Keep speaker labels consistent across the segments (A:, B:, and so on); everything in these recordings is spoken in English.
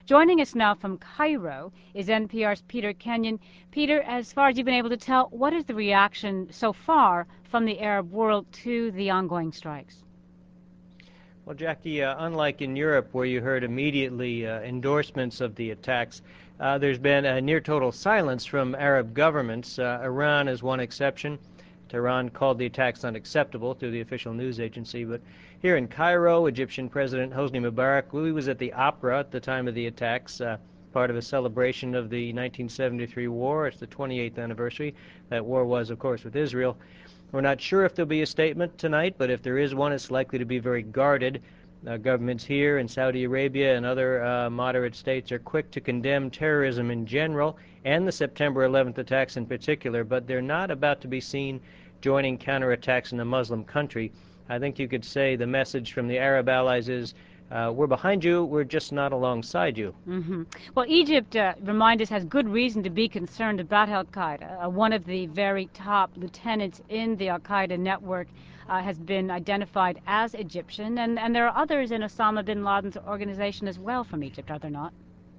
A: Joining us now from Cairo is NPR's Peter Kenyon. Peter, as far as you've been able to tell, what is the reaction so far from the Arab world to the ongoing strikes?
B: Well, Jackie, unlike in Europe where you heard immediately endorsements of the attacks, there's been a near total silence from Arab governments. Iran is one exception. Tehran called the attacks unacceptable through the official news agency. But here in Cairo, Egyptian President Hosni Mubarak, he was at the opera at the time of the attacks, part of a celebration of the 1973 war. It's the 28th anniversary. That war was, of course, with Israel. We're not sure if there'll be a statement tonight, but if there is one, it's likely to be very guarded. Governments here in Saudi Arabia and other moderate states are quick to condemn terrorism in general and the September 11th attacks in particular, but they're not about to be seen joining counterattacks in a Muslim country. I think you could say the message from the Arab allies is, we're behind you, we're just not alongside you.
A: Well, Egypt, remind us, has good reason to be concerned about al-Qaeda. One of the very top lieutenants in the al-Qaeda network has been identified as Egyptian, and there are others in Osama bin Laden's organization as well from Egypt, are there not?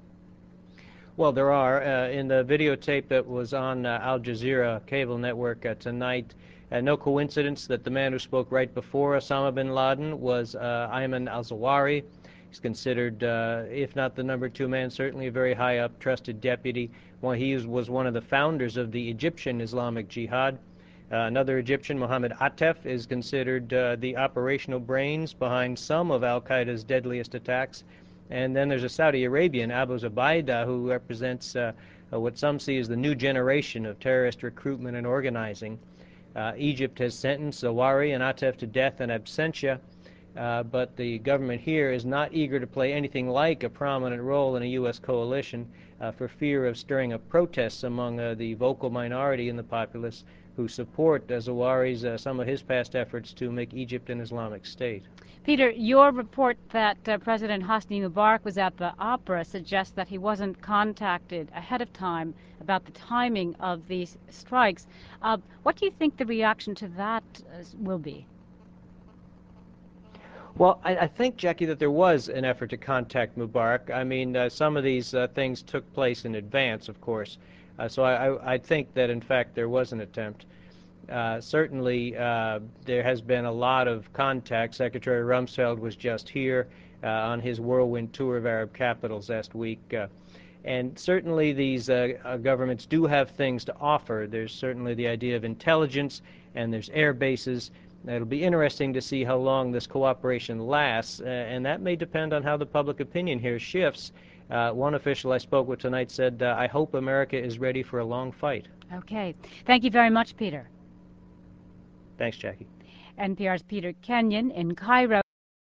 B: Well, there are. In the videotape that was on Al Jazeera cable network tonight, no coincidence that the man who spoke right before Osama bin Laden was Ayman al-Zawahiri. He's considered, if not the #2 man, certainly a very high up, trusted deputy. Well, he was one of the founders of the Egyptian Islamic Jihad. Another Egyptian, Mohammed Atef, is considered the operational brains behind some of al-Qaeda's deadliest attacks. And then there's a Saudi Arabian, Abu Zubaydah, who represents what some see as the new generation of terrorist recruitment and organizing. Egypt has sentenced Zawahiri and Atef to death in absentia, but the government here is not eager to play anything like a prominent role in a U.S. coalition for fear of stirring up protests among the vocal minority in the populace who support Zawahiri's, some of his past efforts to make Egypt an Islamic state.
A: Peter, your report that President Hosni Mubarak was at the opera suggests that he wasn't contacted ahead of time about the timing of these strikes. What do you think the reaction to that will be?
B: Well, I think, Jackie, that there was an effort to contact Mubarak. I mean, some of these things took place in advance, of course. So I think that, in fact, there was an attempt. Certainly, there has been a lot of contact. Secretary Rumsfeld was just here on his whirlwind tour of Arab capitals last week. And certainly these governments do have things to offer. There's certainly the idea of intelligence, and there's air bases. It'll be interesting to see how long this cooperation lasts, and that may depend on how the public opinion here shifts. One official I spoke with tonight said, I hope America is ready for a long fight.
A: Okay. Thank you very much, Peter.
B: Thanks, Jackie.
A: NPR's Peter Kenyon in Cairo.